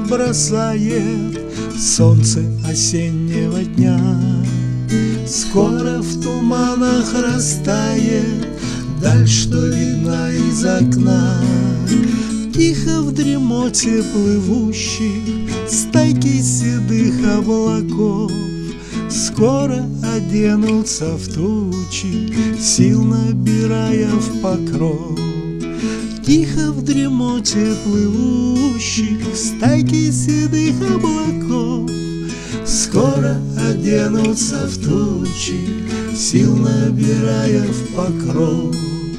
бросает солнце осеннего дня. Скоро в туманах растает даль, что видна из окна. Тихо в дремоте плывущих стайки седых облаков скоро оденутся в тучи, сил набирая в покров. Тихо в дремоте плывущих стайки седых облаков скоро оденутся в тучи, сил набирая в покров.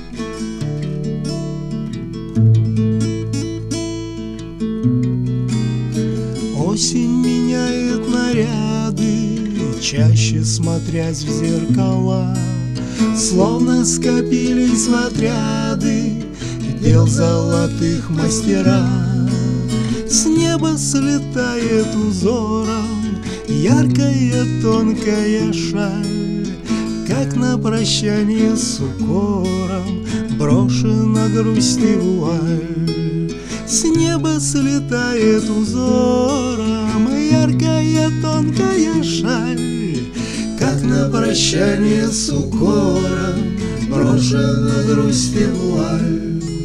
Осень меняет наряды, чаще смотрясь в зеркала, словно скопились в отряды дел золотых мастера. С неба слетает узором яркая тонкая шаль, как на прощание с укором брошена грусть и вуаль. С неба слетает узором яркая тонкая шаль, как на прощание с укором брошена грусть и вуаль.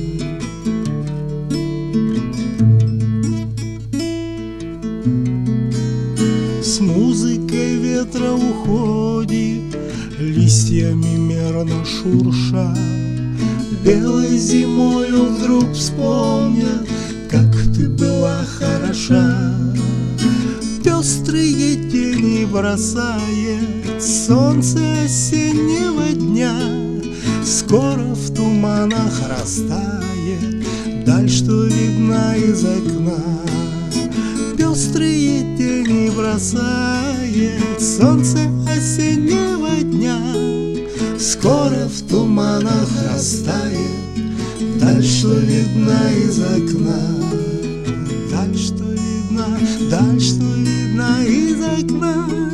С музыкой ветра уходит, листьями мерно шурша. Белой зимою вдруг вспомнят, как ты была хороша. Пестрые тени бросает солнце осеннего дня. Скоро в туманах растает даль, что видна из окна. Пестрые тени бросает солнце осеннего дня. Скоро в туманах растает даль, что видна из окна. Даль, что видна, даль, что видна из окна.